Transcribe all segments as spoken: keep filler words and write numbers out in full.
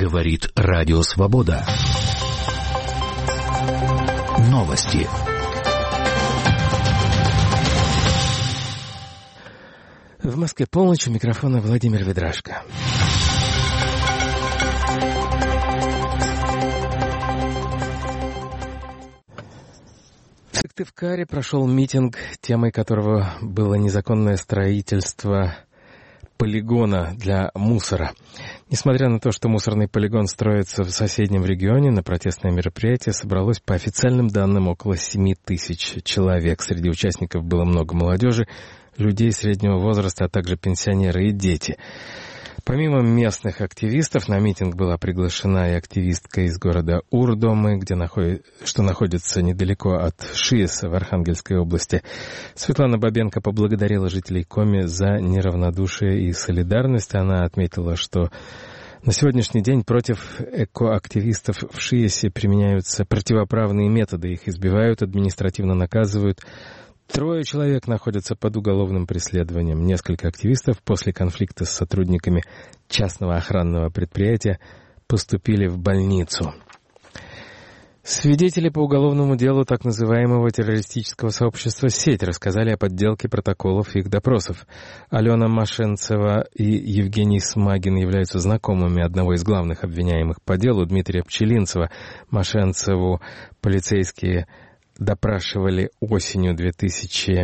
Говорит Радио Свобода. Новости. В Москве полночь, у микрофона Владимир Ведрашко. В Сыктывкаре прошел митинг, темой которого было незаконное строительство полигона для мусора. Несмотря на то, что мусорный полигон строится в соседнем регионе, на протестное мероприятие собралось, по официальным данным, около семи тысяч человек. Среди участников было много молодежи, людей среднего возраста, а также пенсионеры и дети. Помимо местных активистов, на митинг была приглашена и активистка из города Урдомы, где наход... что находится недалеко от Шиеса в Архангельской области. Светлана Бабенко поблагодарила жителей Коми за неравнодушие и солидарность. Она отметила, что на сегодняшний день против экоактивистов в Шиесе применяются противоправные методы. Их избивают, административно наказывают. Трое человек находятся под уголовным преследованием. Несколько активистов после конфликта с сотрудниками частного охранного предприятия поступили в больницу. Свидетели по уголовному делу так называемого террористического сообщества «Сеть» рассказали о подделке протоколов их допросов. Алена Машенцева и Евгений Смагин являются знакомыми одного из главных обвиняемых по делу, Дмитрия Пчелинцева. Машенцеву полицейские допрашивали осенью две тысячи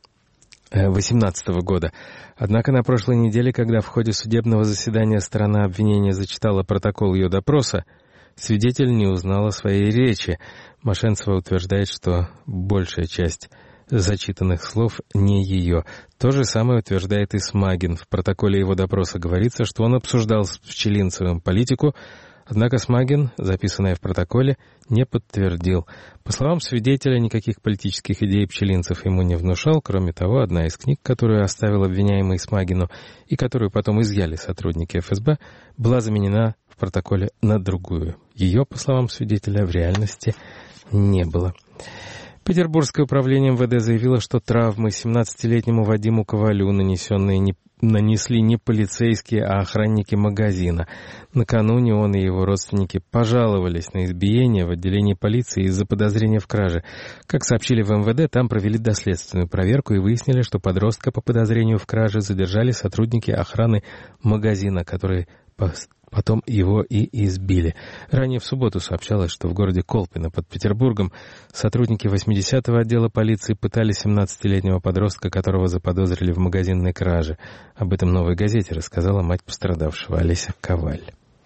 восемнадцатого года. Однако на прошлой неделе, когда в ходе судебного заседания сторона обвинения зачитала протокол ее допроса, свидетель не узнала своей речи. Машенцева утверждает, что большая часть зачитанных слов не ее. То же самое утверждает и Смагин. В протоколе его допроса говорится, что он обсуждал с Пчелинцевым политику, однако Смагин, записанное в протоколе, не подтвердил. По словам свидетеля, никаких политических идей Пчелинцев ему не внушал. Кроме того, одна из книг, которую оставил обвиняемый Смагину и которую потом изъяли сотрудники эф эс бэ, была заменена в протоколе на другую. Ее, по словам свидетеля, в реальности не было. Петербургское управление эм вэ дэ заявило, что травмы семнадцатилетнему Вадиму Ковалю, нанесенные не нанесли не полицейские, а охранники магазина. Накануне он и его родственники пожаловались на избиение в отделении полиции из-за подозрения в краже. Как сообщили в эм вэ дэ, там провели доследственную проверку и выяснили, что подростка по подозрению в краже задержали сотрудники охраны магазина, которые потом его и избили. Ранее в субботу сообщалось, что в городе Колпино под Петербургом сотрудники восьмидесятого отдела полиции пытали семнадцатилетнего подростка, которого заподозрили в магазинной краже. Об этом «Новой газете» рассказала мать пострадавшего Олеся Коваль.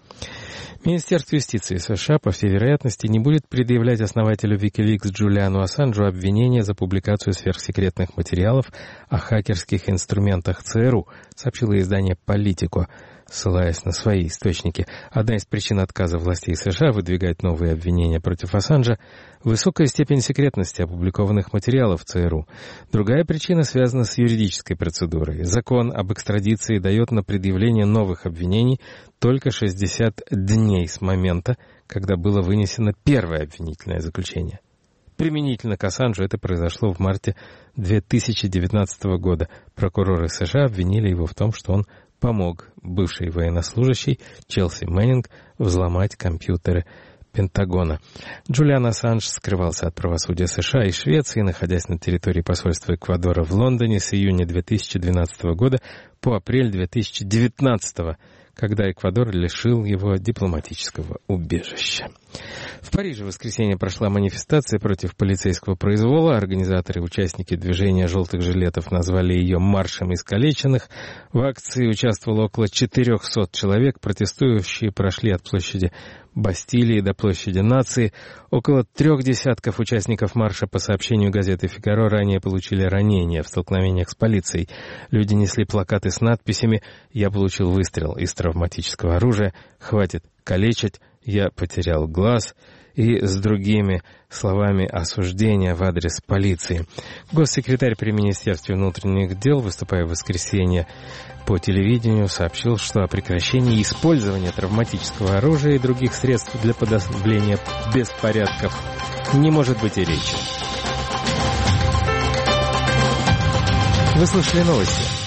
Министерство юстиции США, по всей вероятности, не будет предъявлять основателю Wikileaks Джулиану Ассанжу обвинения за публикацию сверхсекретных материалов о хакерских инструментах цэ эр у, сообщило издание «Политико», ссылаясь на свои источники. Одна из причин отказа властей США выдвигать новые обвинения против Ассанжа — высокая степень секретности опубликованных материалов цэ эр у. Другая причина связана с юридической процедурой. Закон об экстрадиции дает на предъявление новых обвинений только шестьдесят дней с момента, когда было вынесено первое обвинительное заключение. Применительно к Ассанжу это произошло в марте две тысячи девятнадцатого года. Прокуроры США обвинили его в том, что он помог бывшей военнослужащей Челси Мэннинг взломать компьютеры Пентагона. Джулиан Ассанж скрывался от правосудия США и Швеции, находясь на территории посольства Эквадора в Лондоне с июня две тысячи двенадцатого года по апрель две тысячи девятнадцатого, когда Эквадор лишил его дипломатического убежища. В Париже в воскресенье прошла манифестация против полицейского произвола. Организаторы и участники движения «желтых жилетов» назвали ее «маршем искалеченных». В акции участвовало около четырехсот человек. Протестующие прошли от площади Бастилии до площади Нации. Около трех десятков участников марша, по сообщению газеты «Фигаро», ранее получили ранения в столкновениях с полицией. Люди несли плакаты с надписями «Я получил выстрел из травматического оружия», «Хватит калечить», «Я потерял глаз» и с другими словами осуждения в адрес полиции. Госсекретарь при Министерстве внутренних дел, выступая в воскресенье по телевидению, сообщил, что о прекращении использования травматического оружия и других средств для подавления беспорядков не может быть и речи. Вы слушали новости.